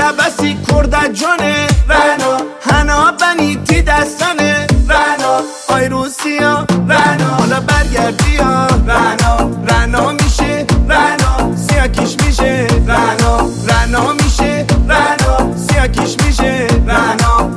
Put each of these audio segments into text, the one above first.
دبسی کرد جانه رنا هنا بنی تی دستانه رنا آی روسیا رنا حالا برگردی یا رنا رنا میشه رنا سیاکیش میشه رنا رنا میشه رنا سیاکیش میشه رنا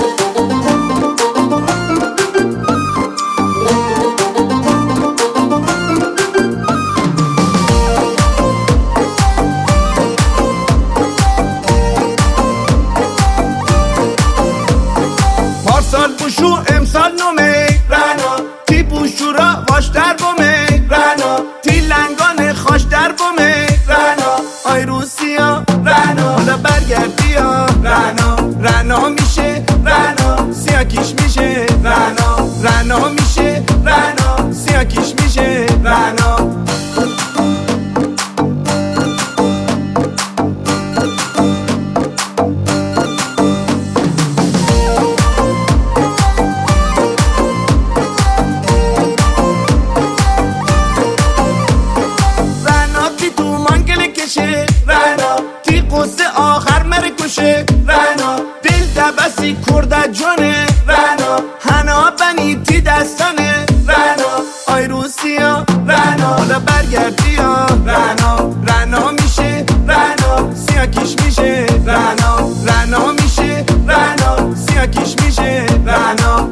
سال بوشو امسال نومه رنا تی بوشو را واش در بومه رنا تی لنگان خاش در بومه رنا آی روسیا رنا حالا برگردی یا رنا رنا میشه رنا سیاکیش میشه رنا رنا میشه رنا سیاکیش میشه رنا رنا تی قصه آخر مره کشه رنا دل دبسی کرد جانه رنا هنا بنی تی دستانه رنا آی روسیا رنا حالا برگردی یا رنا رنا میشه رنا سیاکیش میشه رنا رنا میشه رنا سیاکیش میشه رنا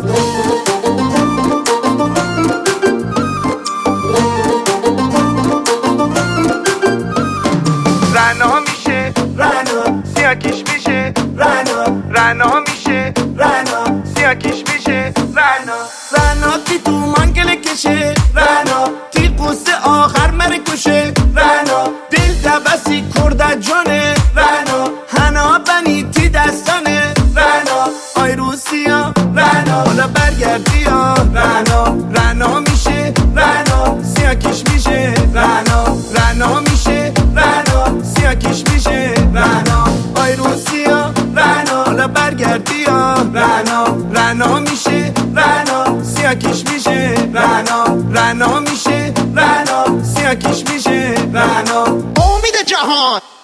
رنا میشه رنا سیاکیش میشه رنا رنا میشه رنا سیاکیش میشه رنا رنا تی تو منگل کشه رنا تی قصه آخر مره کشه رنا دل دبسی کرد جانه رنا هنا بنی تی دستانه رنا آی روسیا رنا حالا برگردی یا رنا رنا میشه رنا سیاکیش میشه رنا رنا میشه رنا سیاکیش میشه رنا آی روسیا رنا حالا برگردی یا رنا رنا میشه رنا سیاکیش میشه رنا رنا میشه رنا سیاکیش میشه رنا امید جهان